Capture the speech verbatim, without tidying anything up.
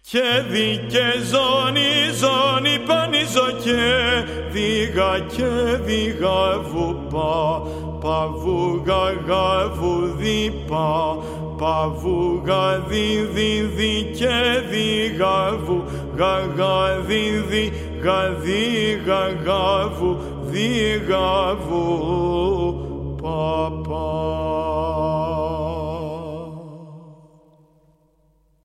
Και δι και ζώνη, ζώνη πανίζο και δίγα και δίγα βουπά, παβούγα γαβου διπά, παβούγα δι δι δι και δίγα βου, γαγα δι δι γα δίγα γαβου, δίγα βου, παπά.